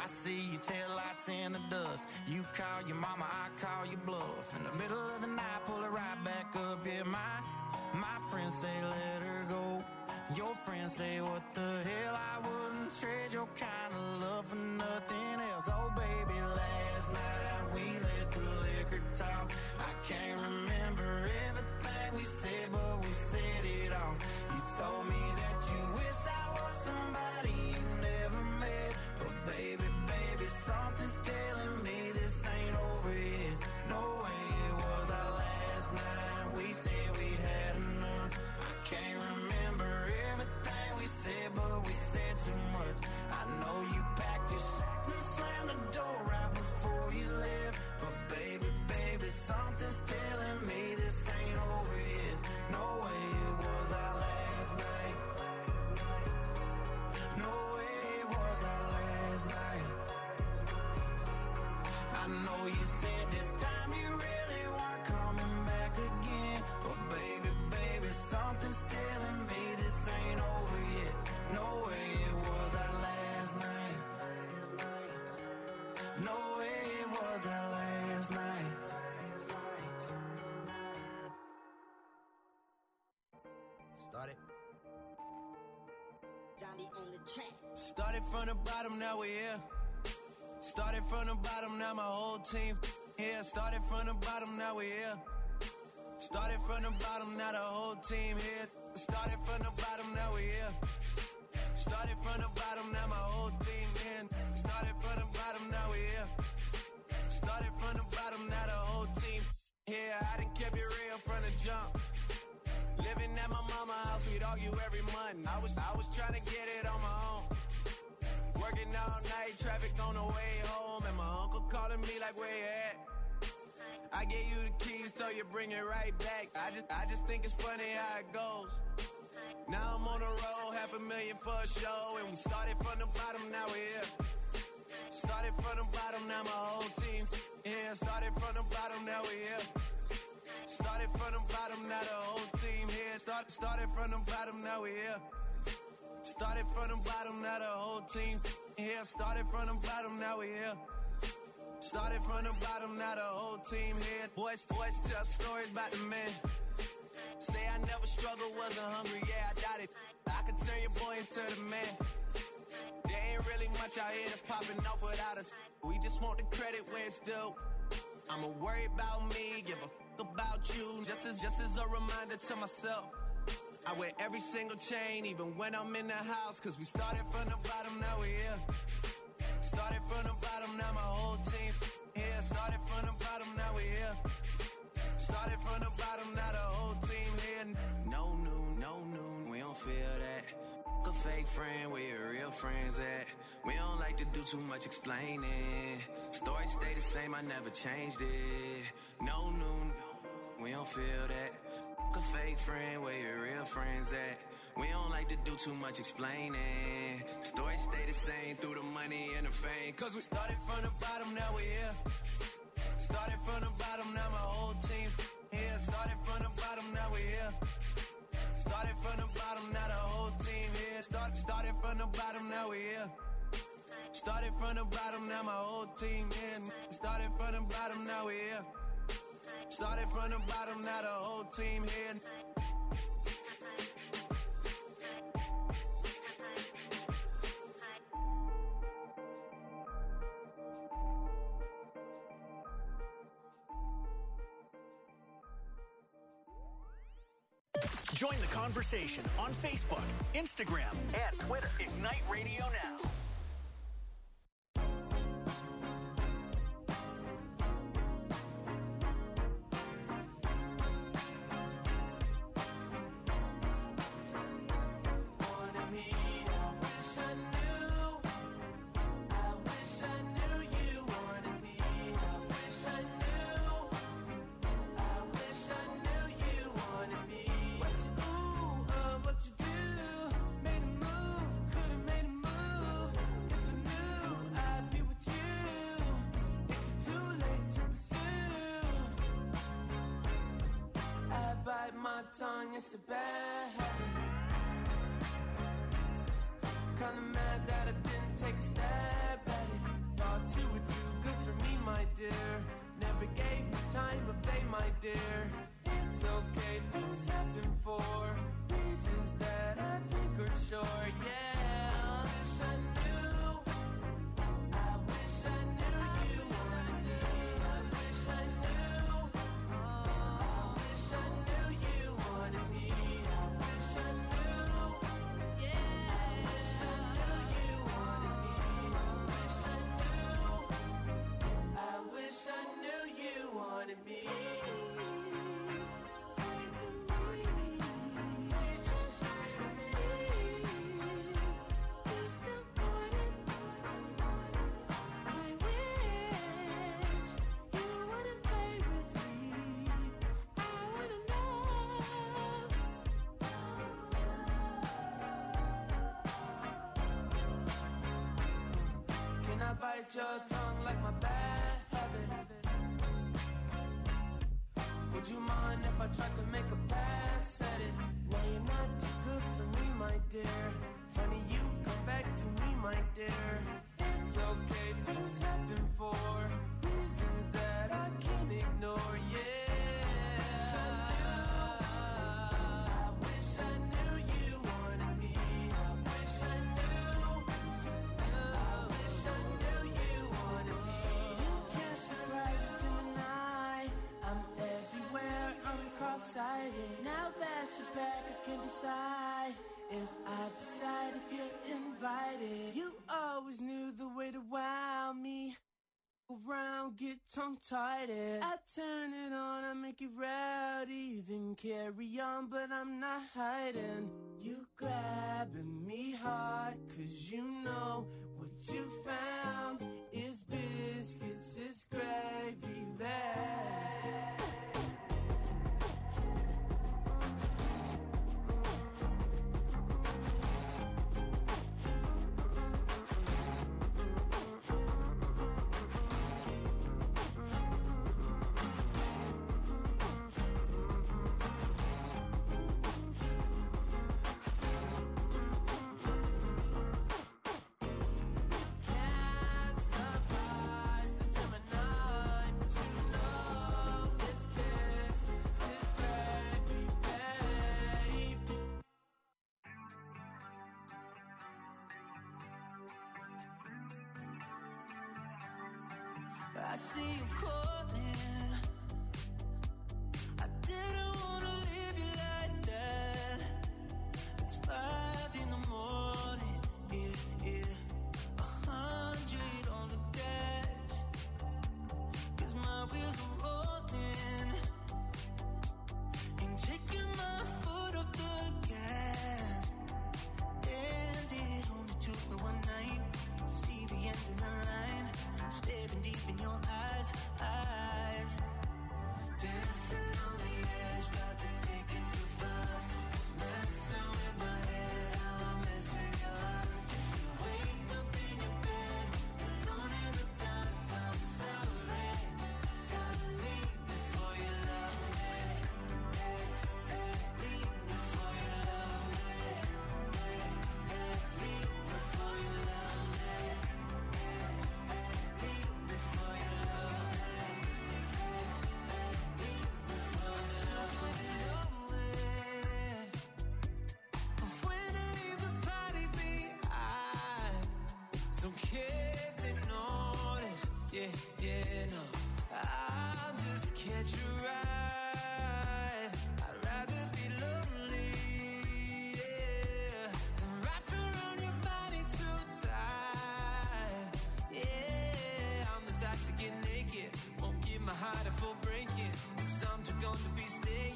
see your taillights in the dust. You call your mama, I call your bluff. In the middle of the night, pull it right back up. Yeah, my friends say let her go. Your friends say what the hell, I wouldn't trade your kind of love for nothing else. Oh baby, last night we let the liquor talk. I can't remember everything we said, but we said it all. You told me that you wish I was somebody you never met. But baby, something's telling me this ain't over yet. No way it was our last night. We said we'd had enough. I can't remember everything we said, but we said too much. I know you packed your shit and slammed the door right before you left. But baby, something's telling me this ain't over yet. No way it was our last night. No way it was our last night. I know you said this time you really weren't coming back again. But baby, something's telling me this ain't over yet. No way it was our last night. No way it was our last night. Started. Johnny on the track. Started from the bottom, now we're here. Started from the bottom, now my whole team here. Started from the bottom, now we're here. Started from the bottom, now the whole team here. Started from the bottom, now we're here. Started from the bottom, now my whole team in. Started from the bottom, now we're here. Started from the bottom, now the whole team here. I done kept it real from the jump. Living at my mama's house, we'd argue every month. I was trying to get it on my own. Working all night, traffic on the way home, and my uncle calling me like, where you at? I gave you the keys, so you bring it right back. I just think it's funny how it goes. Now I'm on the road, $500,000 for a show, and we started from the bottom, now we're here. Started from the bottom, now my whole team here. Started from the bottom, now we're here. Started from the bottom, now the whole team here. Started from the bottom, now we're here. Started from the bottom, now the whole team here. Started from the bottom, now we here. Started from the bottom, now the whole team here. Boys tell stories about the men. Say I never struggled, wasn't hungry, yeah, I doubt it. I could turn your boy into the man. There ain't really much out here that's popping off without us. We just want the credit where it's due. I'ma worry about me, give a fuck about you. Just as a reminder to myself. I wear every single chain, even when I'm in the house. Cause we started from the bottom, now we're here. Started from the bottom, now my whole team here. Started from the bottom, now we're here. Started from the bottom, now the whole team here. No noon, we don't feel that. A fake friend, where your real friends at? We don't like to do too much explaining. Story stay the same, I never changed it. No noon, we don't feel that. A fake friend, where your real friends at? We don't like to do too much explaining. Story stay the same through the money and the fame. Cause we started from the bottom, now we're here. Started from the bottom, now my whole team here. Started from the bottom, now we're here. Started from the bottom, now the whole team here. Started from the bottom, now we're here. Started from the bottom, now my whole team here. Started from the bottom, now we're here. Started from the bottom, now the whole team here. Join the conversation on Facebook, Instagram, and Twitter. Ignite Radio Now. Tongue, it's a bad habit. Kinda mad that I didn't take a stab at it. thought you were too good for me, my dear. Never gave me time of day, my dear. It's okay, things happen for reasons that I think are sure. Yeah, I wish I knew. I wish I knew you. I wish I knew. I wish I knew you wanted me. I wish I knew. Yeah, I wish I knew you wanted me. I wish I knew. I wish I knew you wanted me. Say to me, you still want it. I wish you wouldn't play with me. I wanna know. Can I bite your tongue like my bad habit? Would you mind if I tried to make a pass at it? Now you're not too good for me, my dear. Funny you come back to me, my dear. It's okay, things happen for reasons that I can't ignore. Yeah, I wish I knew you wanted me. I wish I knew. I wish I knew you wanted me. You can't surprise a Gemini. I'm everywhere, I'm cross-sighted. Now that you're back, I can decide if I decide if you're invited. You always knew the way to wow me. Around, get tongue-tied. I turn it on, I make it rowdy. Then carry on, but I'm not hiding. You grabbing me hard, 'cause you know what you found is biscuits, is gravy bag. Can't surprise a Gemini, but you know it's biscuits, it's gravy, babe. I see you calling. I didn't wanna leave you like that. It's 5 in the morning, yeah. 100 on the dash, 'cause my wheels are rolling. Ain't taking my foot off the gas. And it only took me one night to see the end of the line. Staring deep in your eyes. Dancing on the edge, about to take it too far. Messing with my head, how I mess with your heart. If you wake up in your bed, alone in the dark, I'm sorry. Gotta leave before you love me. Leave before you love me. Leave before you love me. Leave before you love me. Leave before you love me. But when I leave the party behind, don't care if they notice. Yeah, no. I'll just catch a ride. I'd rather be lonely, yeah, than wrapped around your body too tight. Yeah, I'm the type to get naked, won't give my heart a full breaking, 'cause I'm just gonna be staying.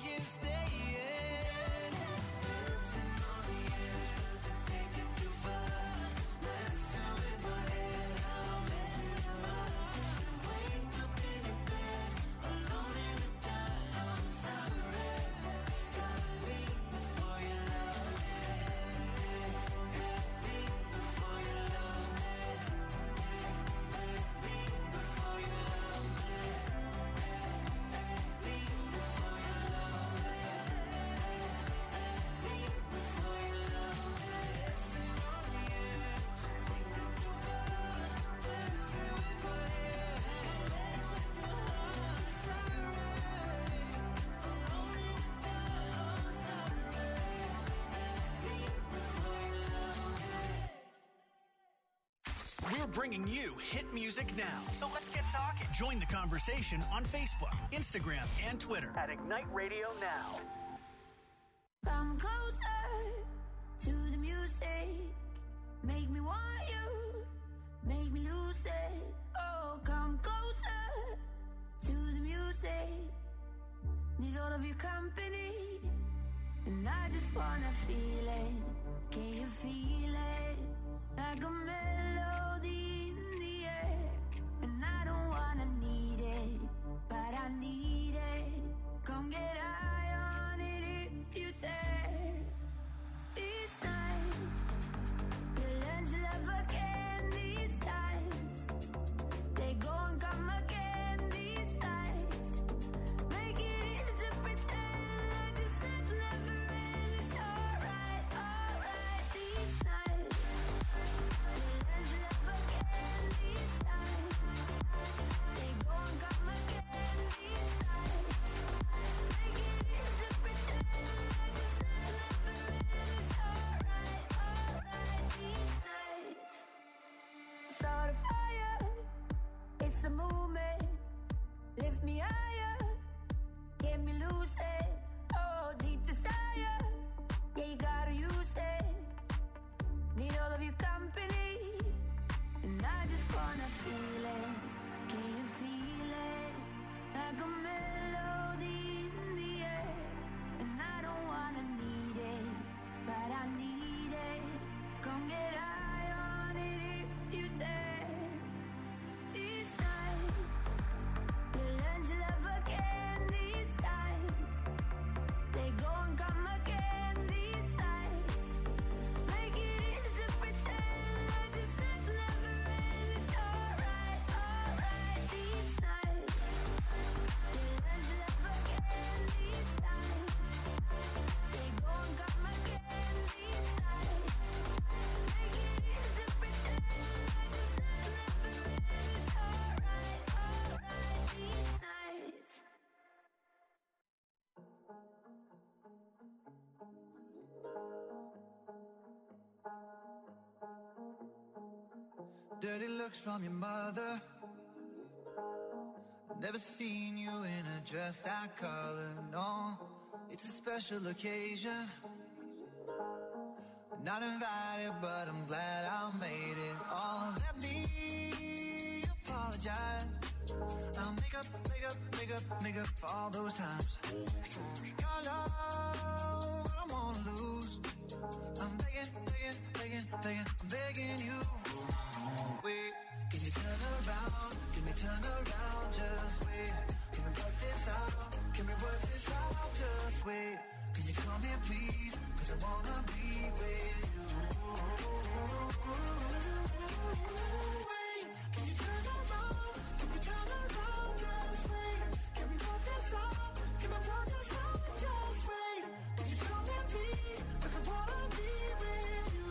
Dancing on the edge, but to take it too far. Messing with my head, how I mess with your heart. If you wake up in your bed, alone in the dark. bringing you hit music now. So let's get talking. Join the conversation on Facebook, Instagram, and Twitter at Ignite Radio Now. Come closer to the music. Make me want you. Make me lose it. Oh, come closer to the music. Need all of your company. And I just wanna feel it. Can you feel it? Like a melody in the air. And I don't wanna need it, but I need it. Come get high on it if you dare. These nights, you learn to love again. These times, they go and come again. These nights, make it easy to pretend like this night's never end. It's alright, alright. These nights, you learn to love again. These times, they go and come again. These nights, make it easy to pretend like this night's never end. It's alright, alright. These nights, start a fire. It's a movement. Lift me higher. Get me lucid. Oh, deep desire. Yeah, you gotta use it. Need all of your company. And I just wanna feel it. Can you feel it? Like a melody in the air. And I don't wanna need it, but I need it. Come get high on it if you dare. These nights, you learn to love again. These times, they go and come again. These nights, make it easy to pretend like this night's never end. It's alright, alright. These nights, you learn to love again. These times, they go and come again. These nights, make it easy to pretend like this night's never end. It's alright, alright. These nights. Dirty looks from your mother. Never seen you in a dress that color, no. It's a special occasion. Not invited, but I'm glad I made it. Oh, let me apologize. I'll make up for all those times. Your love, I don't wanna lose. I'm begging you. Wait, can you turn around? Can we turn around? Just wait. Can we work this out? Can we work this out? Just wait. Can you come here, please? 'Cause I wanna be with you. Wait, can you turn around? Can we turn around? Just wait. Can we work this out? Can we work this out? Just wait. Can you come here, please? 'Cause I wanna be with you.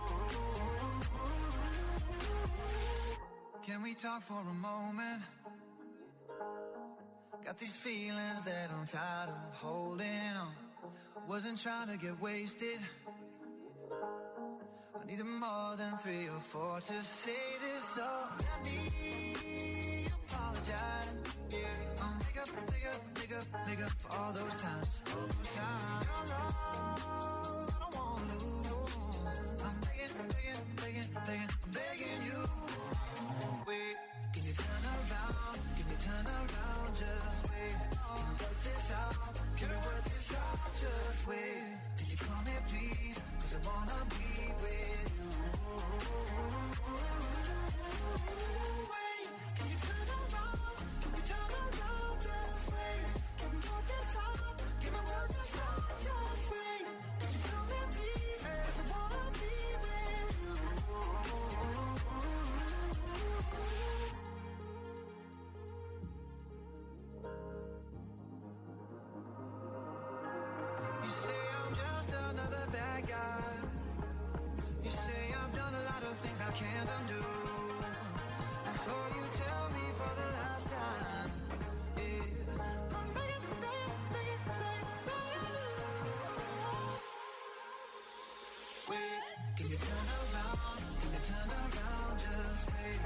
Can we talk for a moment? Got these feelings that I'm tired of holding on. Wasn't trying to get wasted. I needed more than 3 or 4 to say this. So let me apologize. Yeah, I'll make up for all those times. Your love, I don't wanna lose. I'm begging you. Wait, can you turn around? Can you turn around? Just wait. Can we work this out? Can we work this out? Just wait. Can you come here, please? 'Cause I wanna be with you. Wait, can you turn around? Can we turn around? Just wait. Can we work this out? Can we work this out? Just wait. Can you come here, please? 'Cause I wanna be with you. You say I'm just another bad guy. You say I've done a lot of things I can't undo. Before you tell me for the last time, yeah, I'm begging you. Wait, can you turn around? Can you turn around? Just wait.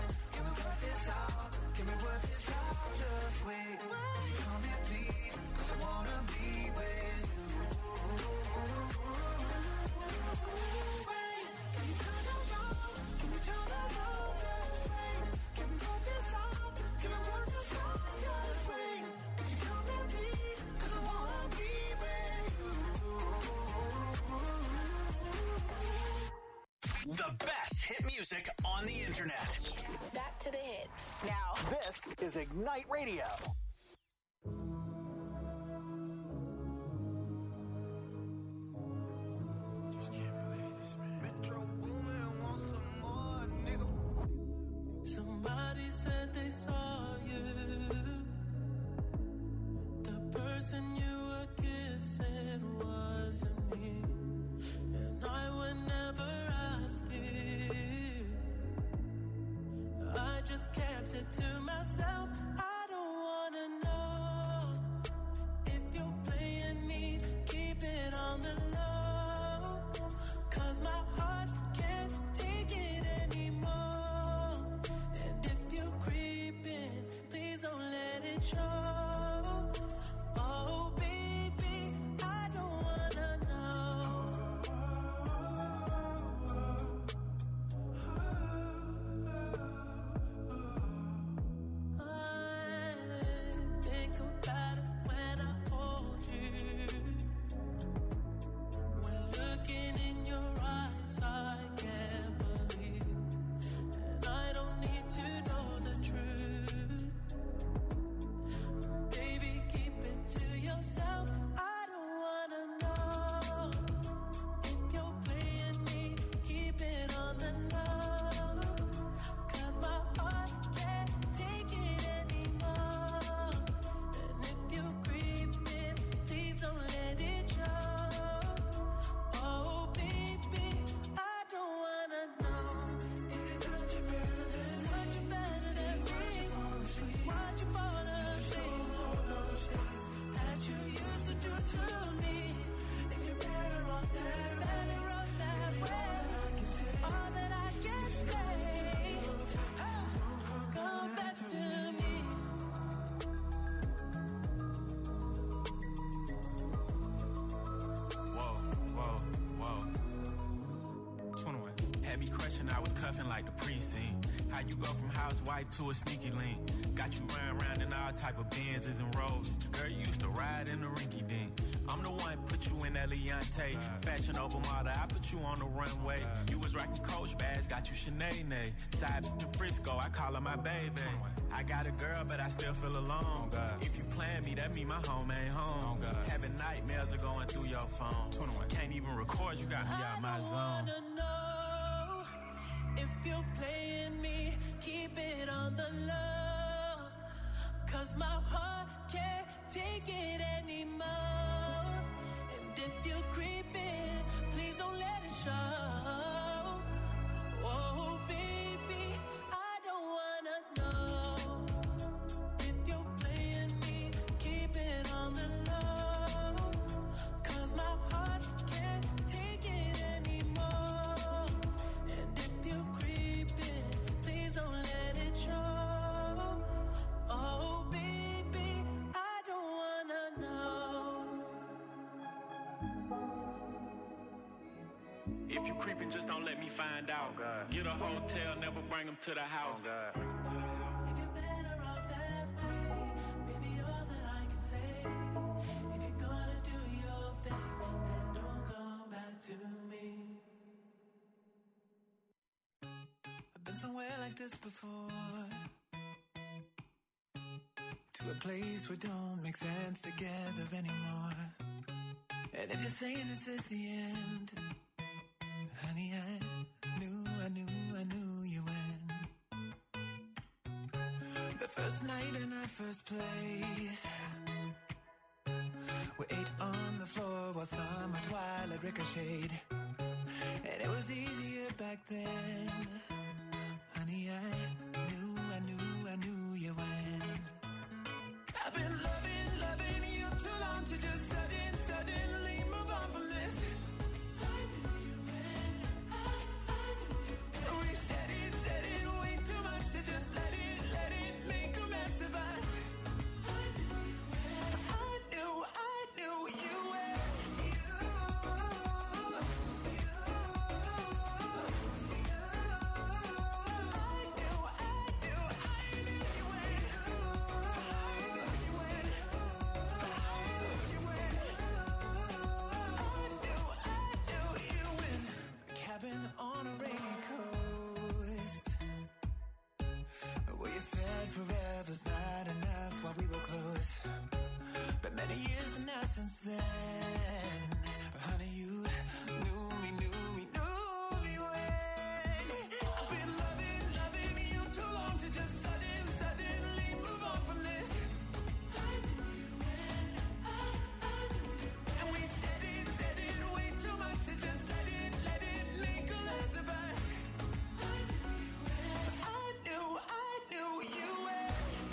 The best hit music on the internet. Back to the hits. Now, this is Ignite Radio. Just can't believe this, man. Metro Boomin want some more, nigga. Somebody said they saw you. The person you were kissing wasn't me. And I would never ask you. I just kept it to myself. I don't wanna know if you're playing me. Keep it on the low, 'cause my heart can't take it anymore. And if you're creeping, please don't let it show. Oh baby, I don't wanna know. I think about it when I hold you. When looking in your eyes, I can't believe. And I don't need to know the truth. Baby, keep it to yourself. I don't wanna know if you're playing me. Keep it on the low, 'cause my heart can't take it anymore. And if you're creeping, please don't let it show. Oh baby, I don't wanna know. Did it touch you better than me? Why'd you fall asleep? All those things that you used to do to me. If you're better off that way, all that I can say, come back to me. Whoa. 21. Had me crushing, I was cuffing like the precinct. How you go from housewife to a sneaky link? Got you round in all type of Benzes and Rolls. Girl, you used to ride in the rinky dink. I'm the one put you in that Leontay. Fashion over model, I put you on the runway. You was rocking Coach bags, got you Sinead. Side in Frisco, I call her my baby. I got a girl, but I still feel alone. If you plan me, that mean my home ain't home. Having nightmares are going through your phone. Can't even record, you got me out my zone. I wanna know if you're playing me. Keep it on the low, 'cause my heart can't take it anymore. And if you're creeping, please don't let it show. Oh baby, I don't wanna know if you're playing me. Keep it on the low, 'cause my heart can't take it anymore. And if you're creeping, please don't let it show. Oh baby, I don't wanna know. If you creeping, just don't let me find out. Get a hotel, never bring them to the house. If you're better off that way, baby, all that I can say. If you're gonna do your thing, then don't come back to me. I've been somewhere like this before, to a place where don't make sense together anymore. And if you're saying this is the end, honey, I knew you win. The first night in our first place, we ate on the floor while summer twilight ricocheted. And it was easier back then. Honey, I knew you win. I've been loving you too long to just suddenly move on from this. I knew you win. We said it way too much to just let it make a mess of us. I knew since then. But honey, you knew me when I've been loving you too long to just suddenly move on from this. I knew you when I knew you when. And we said it way too much to just let it make a less of us. I knew you when I knew you when.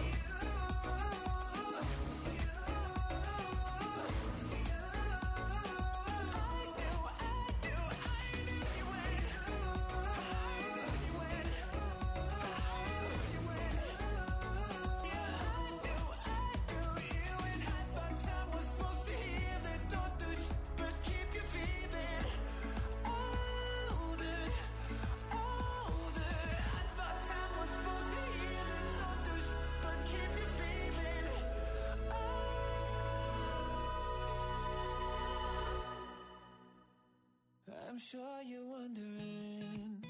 I'm sure you're wondering,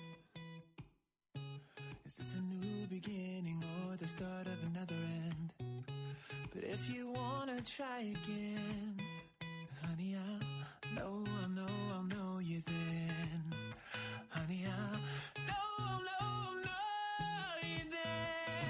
is this a new beginning or the start of another end? But if you wanna try again, honey, I'll know you then. Honey, I'll know you then.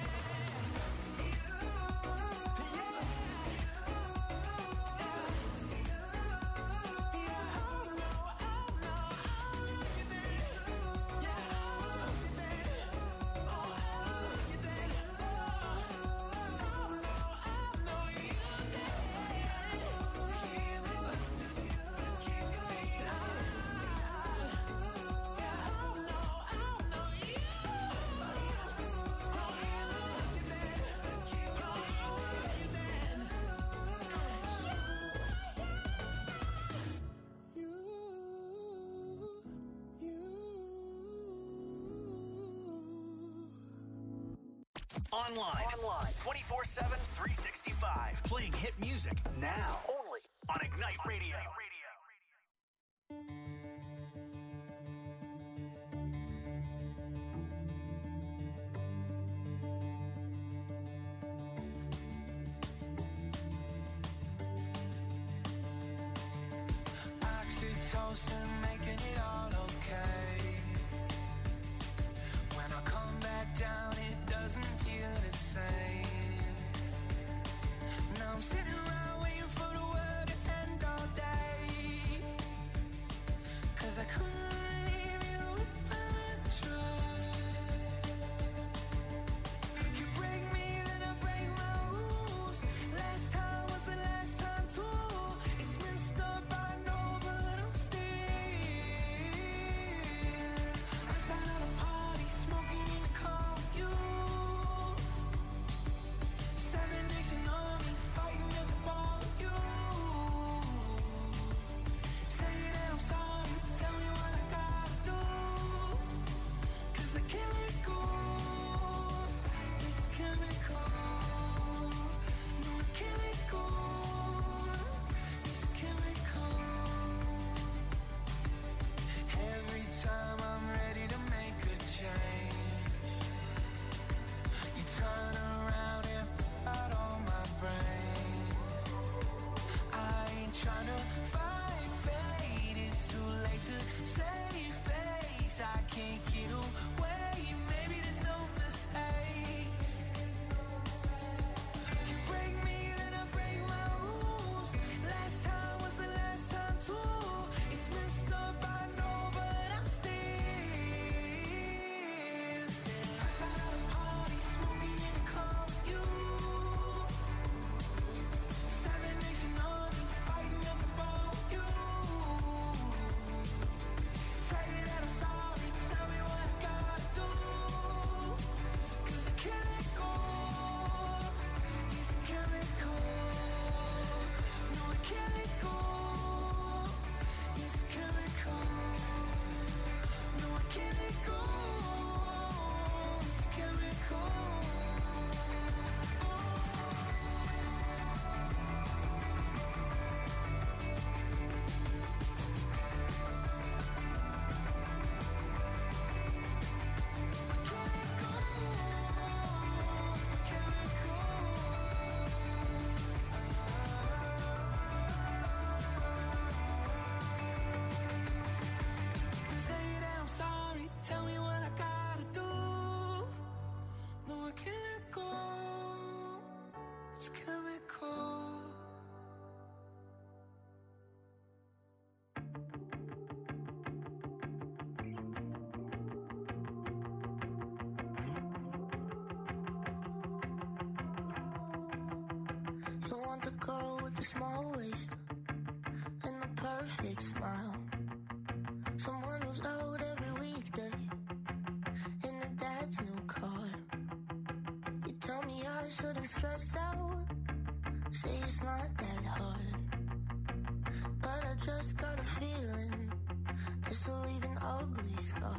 Online. 24/7, 365. Playing hit music now. Only on Ignite Radio. Oxytocin making it all okay. When I come back down, it doesn't feel the same. Now I'm sitting around waiting for the world to end all day. the girl with the small waist and the perfect smile. Someone who's out every weekday in her dad's new car. You tell me I shouldn't stress out, say it's not that hard. But I just got a feeling this will leave an ugly scar.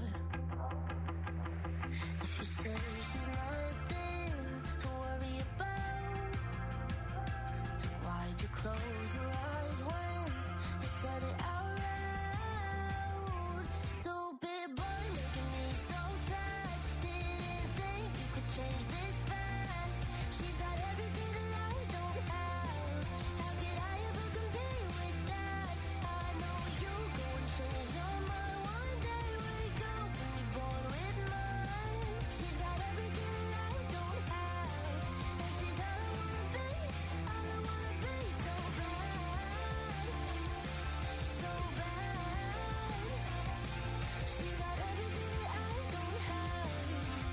If you say she's nothing to worry about, then why'd you close your eyes when you said it out loud? Stupid boy making me so sad. Didn't think you could change this fast. She's got everything that I don't have. How could I ever compete with that? I know you go and change your mind one day. Wake up and be born with mine. She's got everything that I don't have, and she's all I wanna be, all I wanna be. So bad, so bad. She's got everything that I don't have.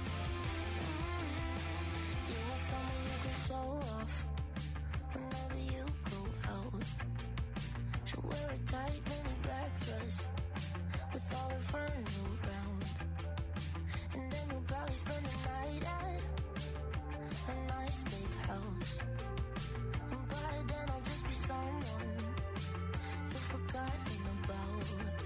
You want someone you can show off whenever you go out. She'll wear a tight mini black dress with all her friends around, and then you'll probably spend the night at a nice big house. And by then I'll just be someone you've forgotten about.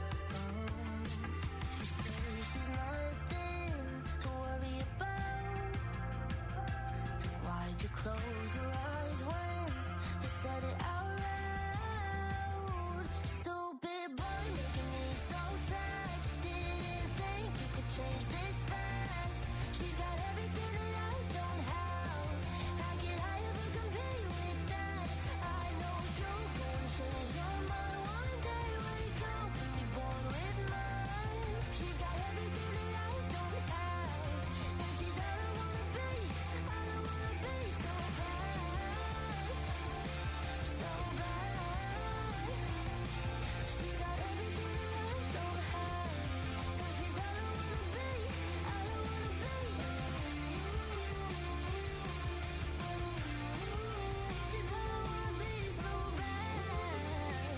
If you say she's nothing to worry about, then why'd you close your eyes when you said it out loud? Stupid boy making me so sad. Didn't think you could change this fast. She's got everything that I don't have. How could I ever compete with that? I know you'll go and change your mind one day. Wake up and be born with mine. She's got everything that I don't have, and she's all I wanna be, all I wanna be. So bad, so bad. She's got everything that I don't have, and she's all I wanna be, all I wanna be. She's all I wanna be, so bad.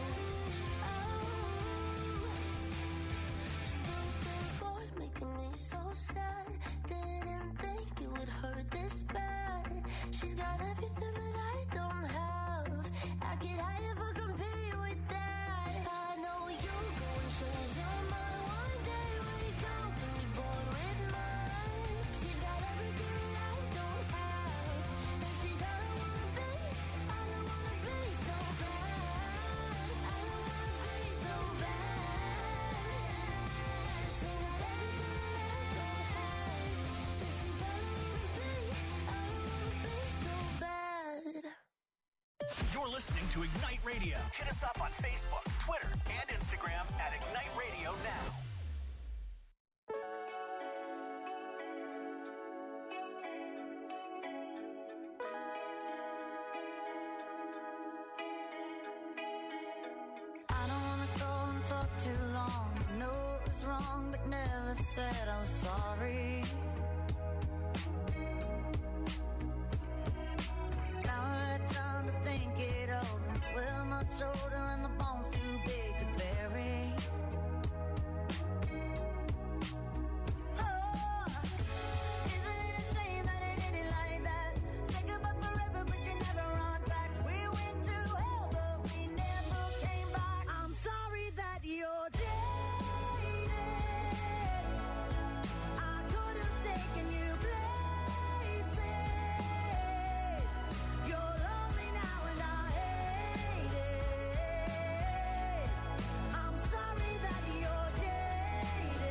Stupid boy making me so sad. Didn't think it would hurt this bad. She's got everything that I don't have. How could I ever compete with that? I know you'll go and change your mind one day. Wake up and be born with mine. She's got everything that I don't have, and she's all I wanna be, all I wanna be. So bad, all I wanna be. So bad. She's got everything that I don't have, and she's all I wanna be, all I wanna be. So bad. You're listening to Ignite Radio. Hit us up on Facebook, Twitter, and Instagram at Ignite Radio Now. I don't wanna go and talk too long. I know it was wrong, but never said I was sorry. Now I had time to think it over. Well, my shoulder and the bones too big to bury. Oh, isn't it a shame that it ended like that? Say goodbye forever, but you never run back. We went to hell, but we never came back. I'm sorry that you're jaded. I could have taken you places. You're lonely now and I hate it. I'm sorry that you're jaded.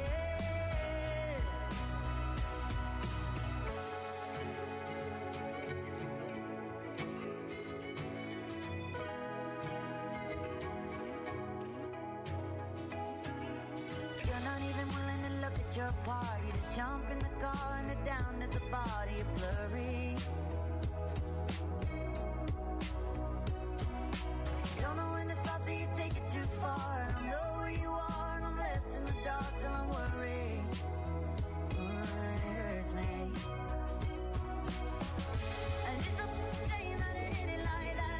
You're not even willing to look at your part. You just jump in the car and head down to the body. You're blurry. You don't know when to stop, so you take it too far. I don't know where you are, and I'm left in the dark till I'm worried. It hurts me. And it's a shame that it ended like that.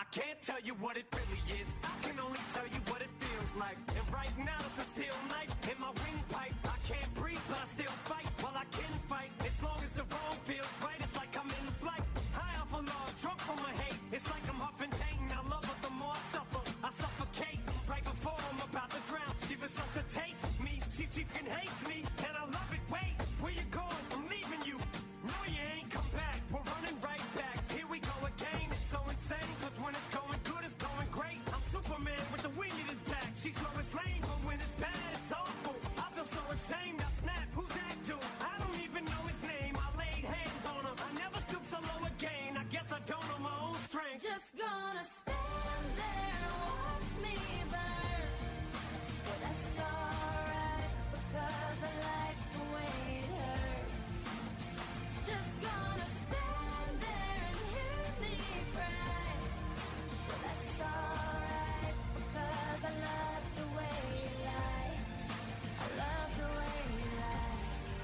can't tell you what it really is. I can only tell you what it feels like. And right now it's a still night in my windpipe. I can't breathe, but I still fight. Well, I can fight as long as the wrong feels right. It's like I'm in flight, high off of love, drunk from my hate. It's like I'm huffing pain. I love her the more I suffer. I suffocate right before I'm about to drown. She resuscitates me. She fucking hates me, and I love it. Wait, where you going? I'm leaving you. No, you ain't come back. We're running right back. Here we go again. It's so insane, cause when it's going good, it's going great. I'm Superman with the wind in his back. She's Lois Lane, but when it's bad, it's awful. I feel so ashamed. I snap. Who's that dude? I don't even know his name. I laid hands on him. I never stoop so low again. I guess I don't know my own strength. Just gonna stand there and watch me burn. But that's alright, because I like the way it hurts. Just gonna stand there and hear me cry. But that's alright, because I love the way you lie. I love the way you lie.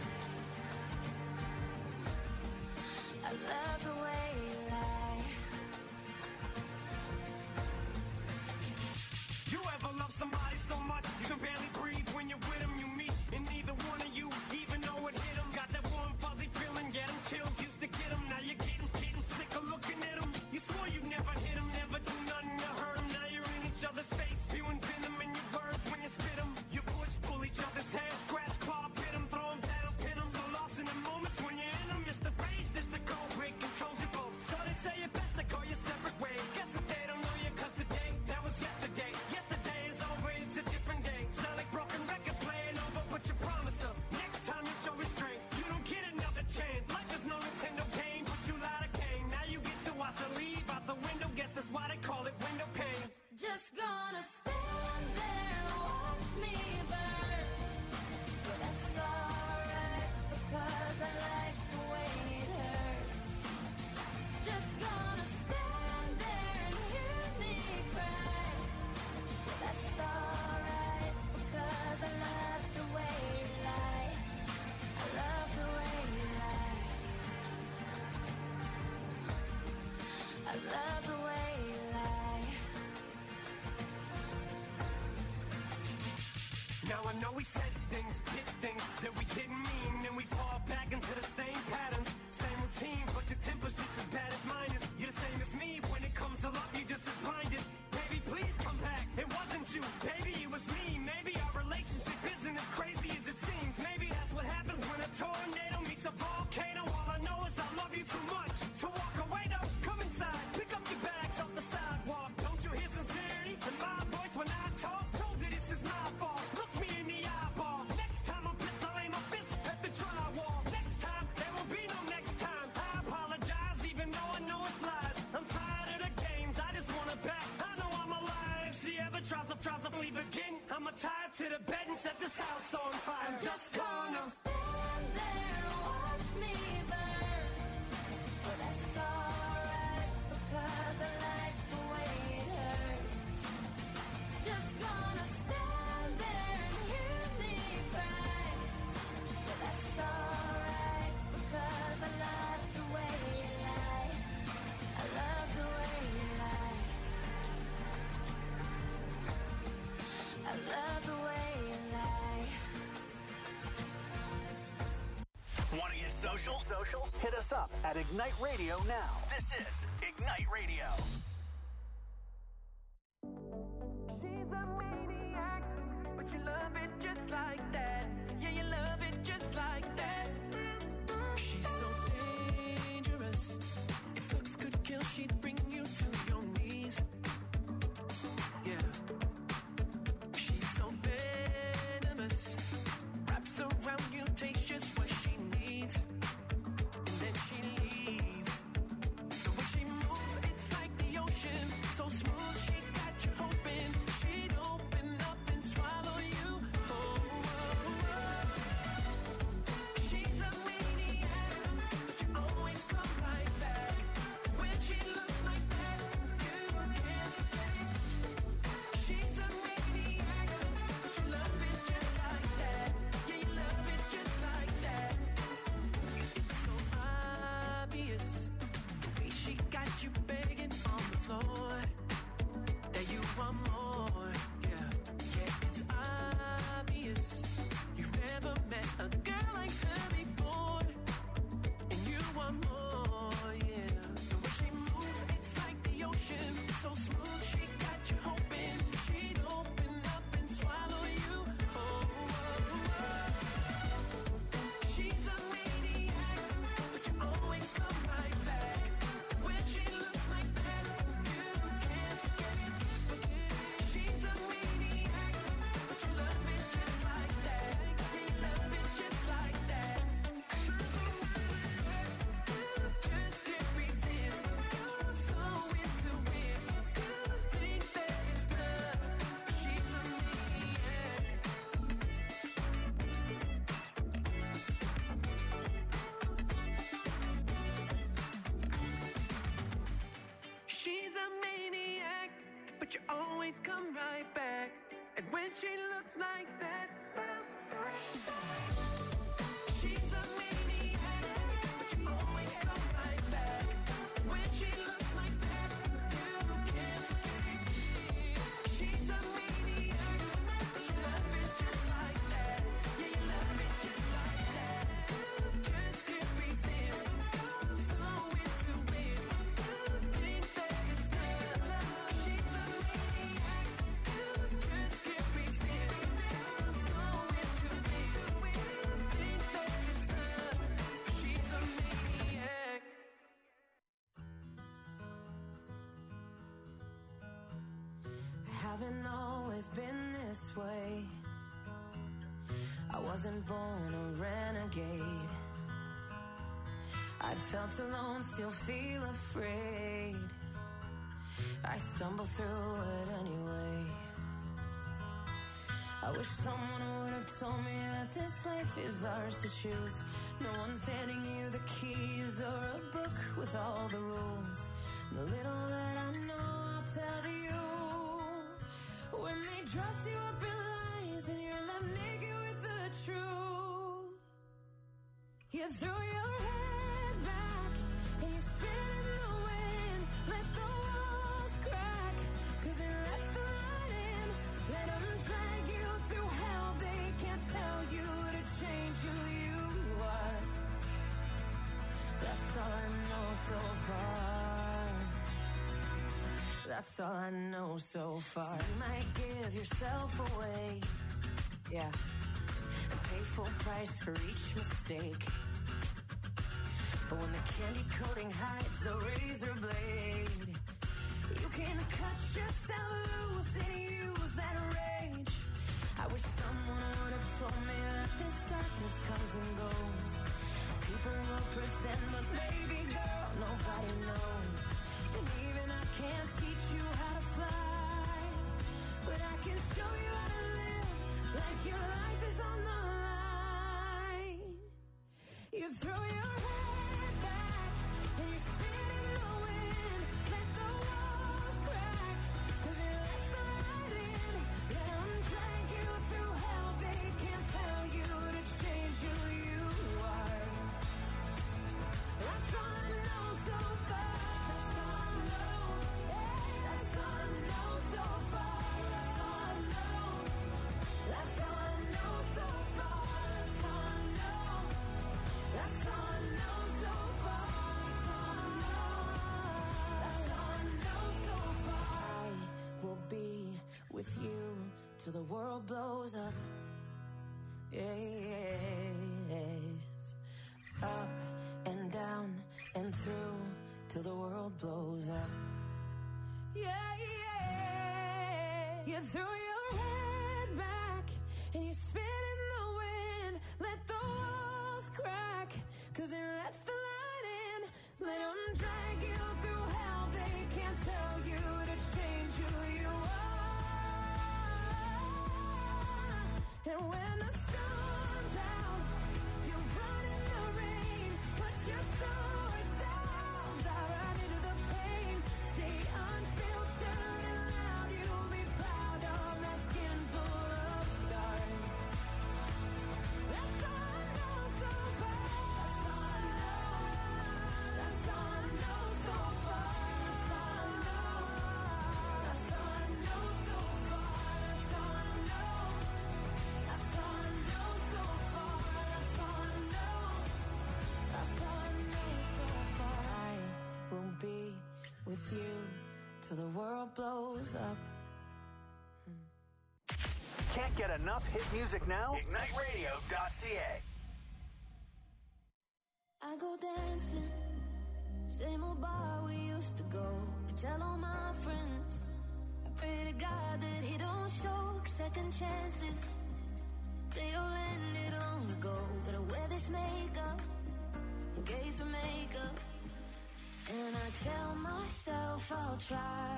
I love the way you lie. You ever love somebody so much you can barely breathe when you're with them? You meet, and neither one of you even know it hit them. Got that warm fuzzy feeling, get them chills used to get them. Now you're getting sick of looking at them. You swore you'd never hit them, never do nothing to hurt them. Now you're in each other's face, spewing venom in your words when you spit them. You push, pull each other's hair, scratch, claw, pit them, throw them down, pin them. So lost in the moments when you're in them, it's the face that's a cold break, controls your boat. So they say it best to go your separate ways. Guess that they don't know you, cause today, that was yesterday. Yesterday is over, it's a different day. Sound like broken records playing over, but you promised her. Next time you show restraint, you don't get another chance. Life is no Nintendo game, but you lied again. Now you get to watch her leave out the window. Guess that's why they call it window pane. Just gonna stand there and watch me burn. But that's alright, because I like the way it hurts. Just gonna stand there and hear me cry. But that's alright, because I love the way you lie. I love the way you lie. I love the way you lie. Now I know we said things, did things that we didn't mean, and we fall back into the same patterns, same routine, but your temper's just as bad as mine is. You're the same as me when it comes to love, you're just as blinded. Baby, please come back. It wasn't you, baby, it was me. Maybe our relationship isn't as crazy as it seems. Maybe that's what happens when a tornado meets a volcano. All I know is I love you too much to walk away. Though, come inside, pick up your bags off the sidewalk. Don't you hear sincerity in my voice when I talk? Told you this is my fault. Look me in the eyeball. Next time I'm pissed, I'll aim my fist at the drywall. Next time, there will be no next time. I apologize, even though I know it's lies. I'm tired of the games, I just wanna back. I know I'm alive. If she ever tries to leave again, I'ma tie her to the bed and set this house on fire. I'm just gonna stand there and watch me burn. But that's alright, because I like the way it hurts. Just gonna stand there and hear me cry. But that's alright, because I love the way you lie. I love the way you lie. I love the way you lie. Want to get social? Hit us up at Ignite Radio now. This is Ignite Radio. She's a maniac, but you love it just like that. Yeah, you love it just like that. She's so dangerous. If looks could kill, she'd bring you to your knees. Yeah. She's so venomous. Wraps around you, takes just what she needs. And then she leaves. The way she moves, it's like the ocean. So smooth, she got you hoping she'd open up and swallow you. Oh, oh, but you always come right back. And when she looks like that, she's a maniac, but you always come right back. When she looks like that, you can't forget. She's a maniac, but you love it just like that. Yeah, you love it just like that. Just can't resist. You're so into it. Think that it's love. She's a maniac. Just can't resist. You're so into it. Think that it's love. She's a maniac. Haven't always been this way. I wasn't born a renegade. I felt alone, still feel afraid. I stumble through it anyway. I wish someone would have told me that this life is ours to choose. No one's handing you the keys or a book with all the rules. The little that I know, I'll tell to you. When they dress you up in lies and you're left naked with the truth, you throw your head back and you spin in the wind. Let the walls crack, 'cause it lets the light in. Let them drag you through hell. They can't tell you to change who you are. That's all I know so far. That's all I know so far. So you might give yourself away, yeah, and pay full price for each mistake. But when the candy coating hides the razor blade, you can cut yourself loose and use that rage. I wish someone would have told me that this darkness comes and goes. People will pretend, but baby girl, nobody knows. And even I can't teach you how to fly, but I can show you how to live like your life is on the line. You throw your head back and you spin in the wind. Let the walls crack, 'cause it lets the light in. Let them drag you through hell. They can't tell you to change who you are. That's all I know so far. That's all I know so far. That's all I know. That's all I know so far. That's all I know. That's all I know so far. That's all I know so far. I will be with you till the world blows up. Yes. Up and down and through till the world blows up. Yeah, yeah. You throw your head back and you spin in the wind. Let the walls crack, 'cause it lets the light in. Let them drag you through hell. They can't tell you to change who you are. And when the sun's out, you run in the rain. Put your sword down, dive right into the pain. Stay unfiltered and loud. You'll be proud of that skin full of scars. That's all I know so far. That's all I know so far. That's all I know. That's all I know so far. That's all I know. That's all I know so far. That's all I know. That's all I know so far. I will be with you till the world blows up. Can't get enough hit music now? IgniteRadio.ca. I go dancing, same old bar we used to go. I tell all my friends, I pray to God that he don't show second chances. They all ended long ago, but I wear this makeup in case we make up. And I tell myself I'll try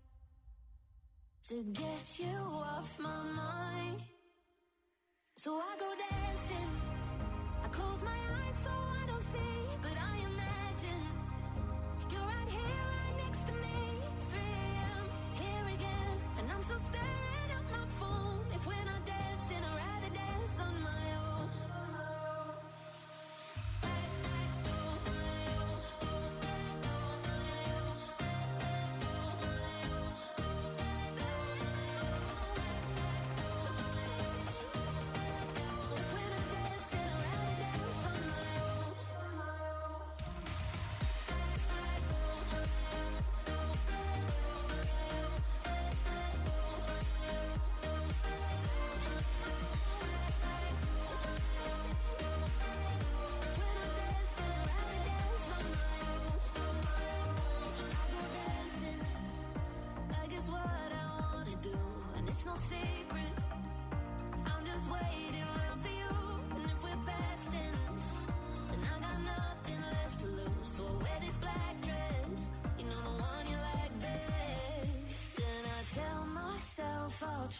to get you off my mind. So I go dancing, I close my eyes so I don't see, but I imagine you're right here, right next to me. 3 a.m., here again.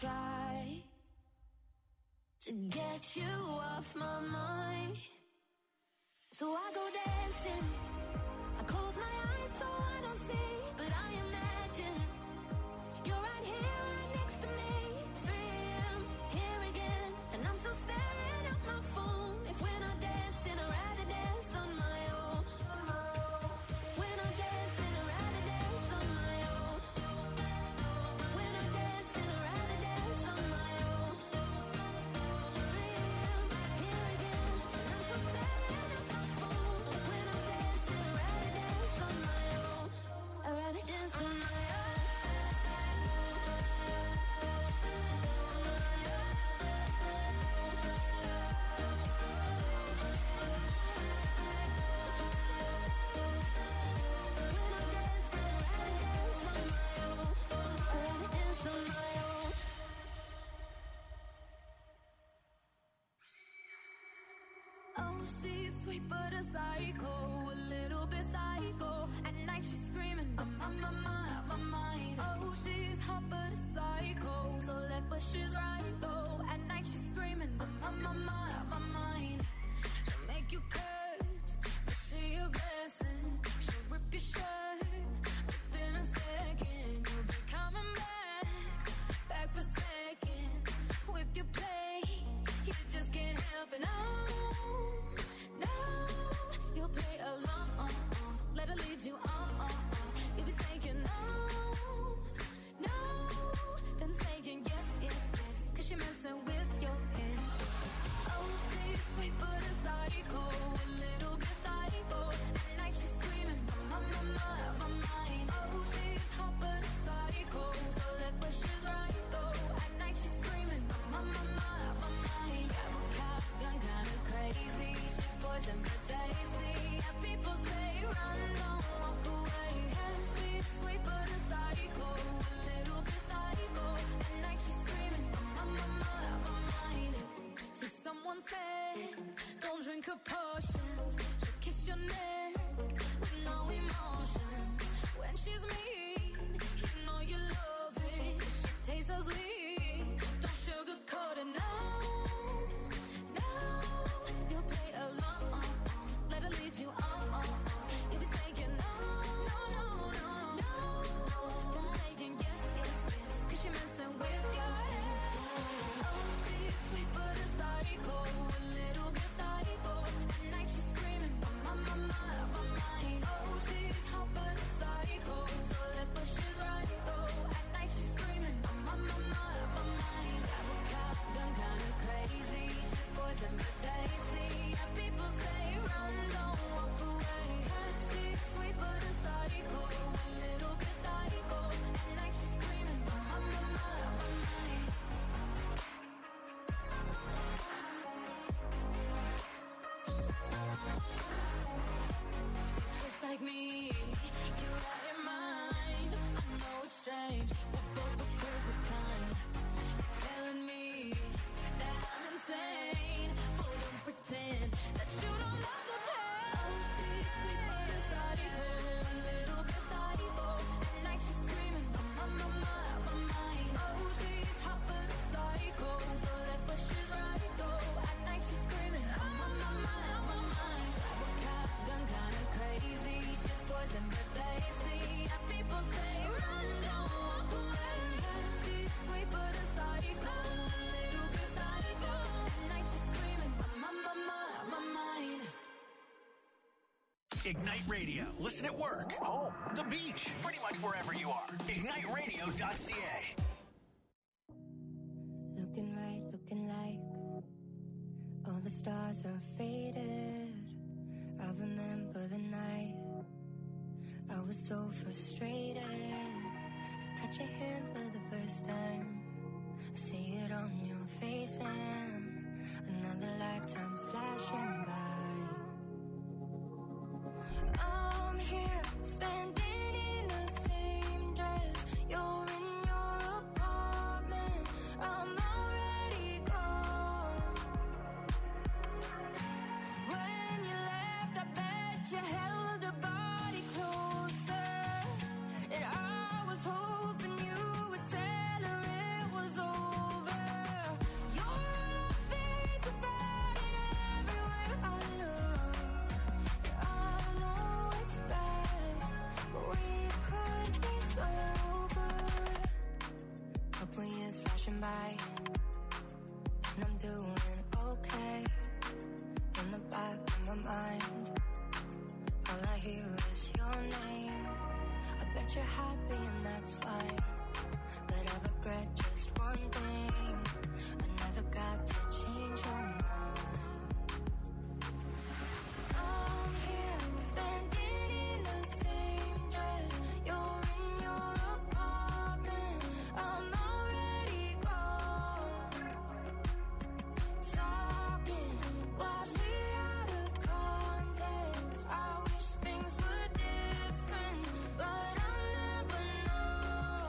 try to get you off my mind. So I go dancing, I close my eyes so I don't see, but I imagine you're right here, right next to me. It's 3 a.m., here again, and I'm still staring at my phone. If we're not dancing, I'd rather dance on my own. If we're not dancing, I'd rather dance on my own. If we're not dancing, I'd rather dance on my own. 3 a.m., here again, and I'm still staring at my phone. If we're not dancing, I'd rather dance on my own. I'd rather dance on my own. Oh, she's sweet but a psycho, a little bit psycho. At night she's screaming, I'm on my mind. Oh, she's hot but a psycho, so left but she's right though. At night she's screaming, I'm on my mind. She'll make you curse, but she a blessing. She'll rip your shirt within a second. You'll be coming back for seconds. With your play, you just can't help it. No, you'll play along. Let her lead you on. You'll be saying no, then saying yes, 'cause you're messing with your head. Oh, she's sweet but a psycho, a little bit psycho. At night she's screaming, I'm on my mind. Oh, she's hot but a psycho, so left but she's right though. At night she's screaming, I'm on my mind. Grab a cop, gun kinda crazy. She's poison but tasty. Yeah, people say run, don't walk away. Yeah, she's sweet but a psycho, a little bit psycho. At night she's screaming, I'm on my mind. So someone said, don't drink her potions. She'll kiss your neck with no emotion. When she's mean, you know you love it. She tastes so sweet, don't sugarcoat it, no. You'll play along, let her lead you on. You'll be saying no, then saying yes, 'cause you're messing with your head. Oh, she's sweet but a psycho, a little bit psycho. At night she's screaming, I'm on my mind. Oh, she's hot but a psycho, so left but she's right though. At night she's screaming, I'm on my mind. Grab a cop, gun kinda crazy. She's poison but tasty. Yeah, people say run, don't walk away. Yeah, she's sweet but a psycho, a little bit psycho. At night she's screaming, I'm on my mind. Just like me, you're out your mind. I know it's strange, we're both the crazy kind. You're telling me that I'm insane, but don't pretend that you don't love the pain. Oh, she's sweet but a psycho, a little bit psycho. At night she's screaming, I'm on my mind. Oh, she's hot but a psycho, so left but she's right though. At night she's screaming, I'm on my mind. Grab a cop, gun kinda crazy. She's poison but tasty. Yeah, people say run, don't walk away. Yeah, she's sweet but a psycho, a little bit psycho. At night she's screaming, I'm on my mind. Ignite Radio. Listen at work, home, the beach, pretty much wherever you are. IgniteRadio.ca. Looking right, looking like all the stars are faded. I remember the night I was so frustrated. I touch your hand for the first time. I see it on your face and another lifetime's flashing by. I'm here, standing in the same dress. You're in your apartment. I'm already gone. When you left, I bet you held a body closer. And I was hoping you would tell her it was over. that you're happy and that's fine. But I regret just one thing. I never got to change your mind. I'm here standing in the same dress. You're in your apartment. I'm already gone. Talking wildly out of context. I wish things were different, but I'll never know.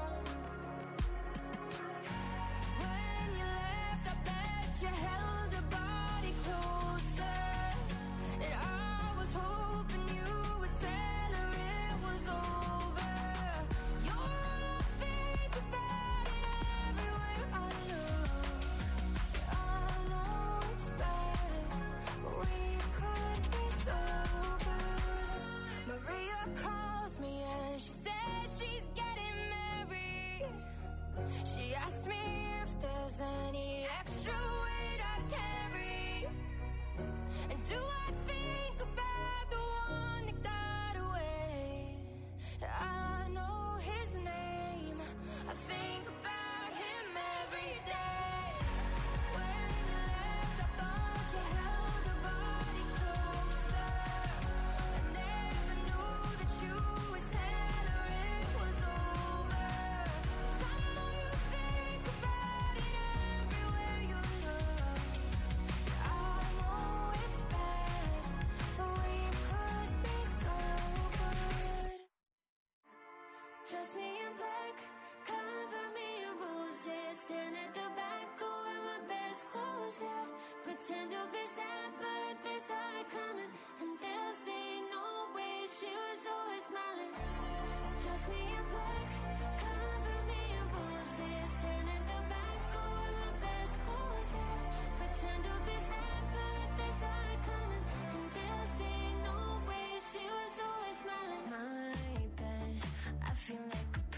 When you left, I bet you held her body closer, and I was hoping you would tell her it was over. You're all I think about, and everywhere I look. I know it's bad, but we could be so good. Maria calls me and she says she's getting married. She asked me if there's any extra weight I carry. And do I think about the one that got away? I know his name. I think about him every day. When you left, I thought you held her body closer. I never knew that you would tell her it was over. 'Cause I know you think about it everywhere you look. I know it's bad, but we could be so good. Dress me in black, cover me in roses. Stand at the back, go wear my best clothes, yeah. Pretend to be sad, but they saw it coming. And they'll say, no way, she was always smiling. Dress me in black, cover me in roses. Stand at the back, go wear my best clothes, yeah. Pretend to be sad, but they saw it coming. And they'll say, no way, she was always smiling. My bed, I feel like a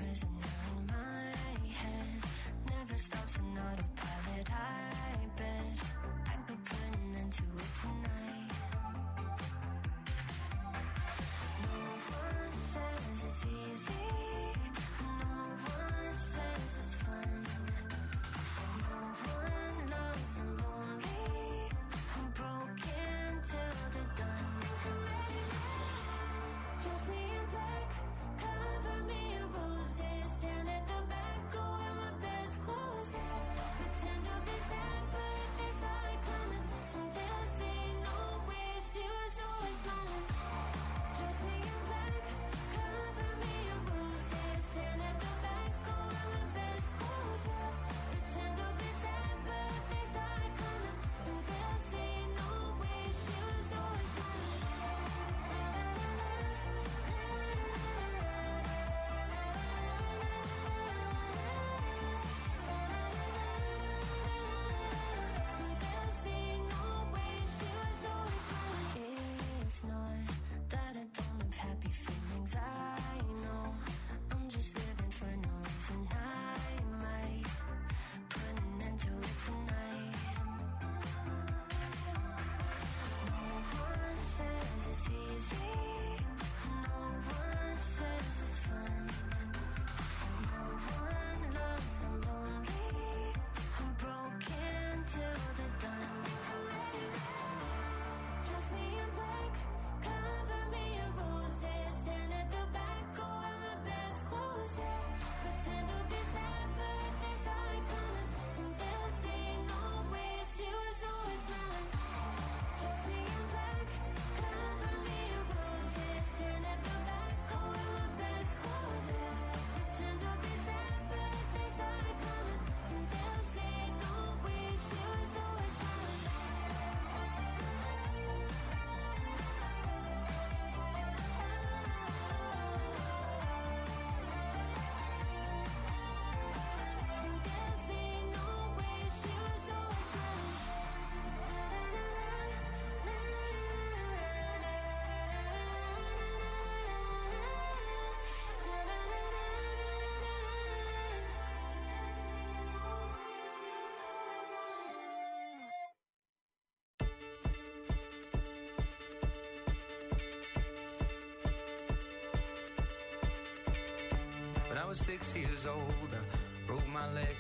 When I was 6 years old, I broke my leg.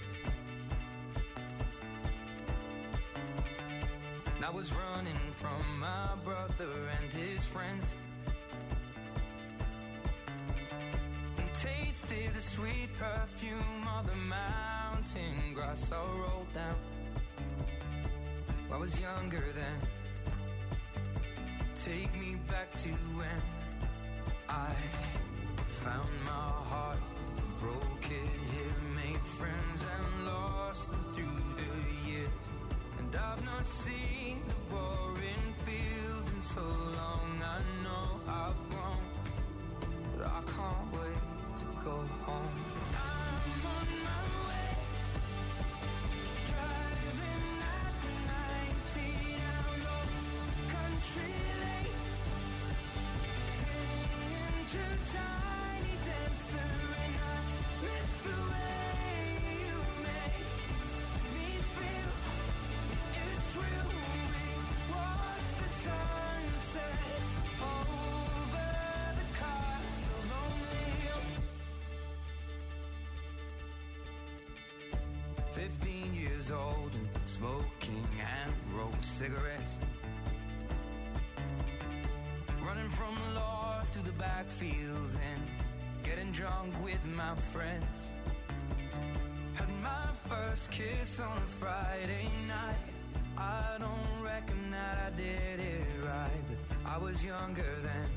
And I was running from my brother and his friends, and tasted the sweet perfume of the mountain grass I rolled down. I was younger then. Take me back to when I found my heart, broke it here, made friends and lost them through the years. And I've not seen the boring fields in so long. I know I've grown, but I can't wait to go home. I'm on my way, driving at 90 down those country lanes, singing to Tiny Dancer, and I miss the way you make me feel. It's real. We watch the sunset over the castle lonely. 15 years old and smoking and rolled cigarettes, running from the law through the backfields and getting drunk with my friends. Had my first kiss on a Friday night. I don't reckon that I did it right, but I was younger then.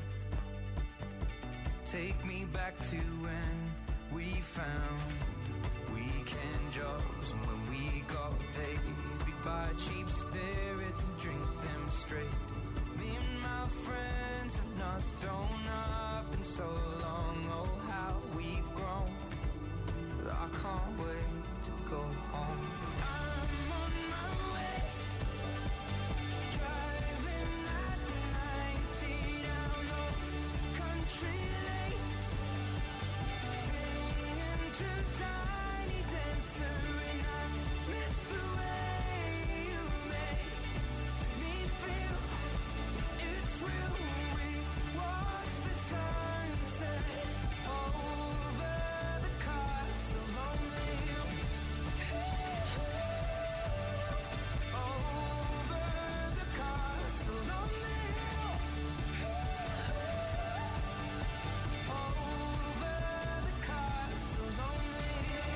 Take me back to when we found weekend jobs, and when we got paid, we'd buy cheap spirits and drink them straight. Me and my friends have not thrown up in so long. Oh, how we've grown, but I can't wait to go home. I'm on my way, driving at 90 down those country lanes, singing to Tiny Dancer, and I miss the way you make me feel. It's real. We watch the sunset over the castle lonely. Over the castle lonely. Over the castle lonely.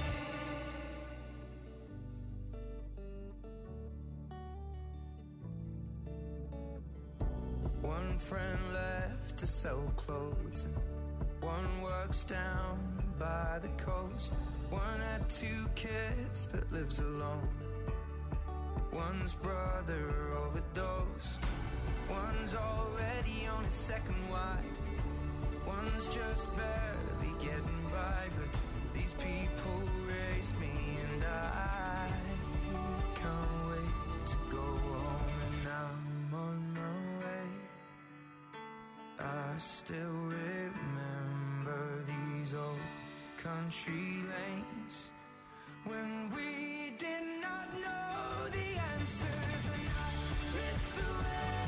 One friend left to sell clothes, and one works down by the coast. One had 2 kids but lives alone. One's brother overdosed. One's already on his second wife. One's just barely getting by, but these people raised me, and I can't wait to go home. And I'm on my way. I still remember these old country lanes when we did not know the answers, and I missed the way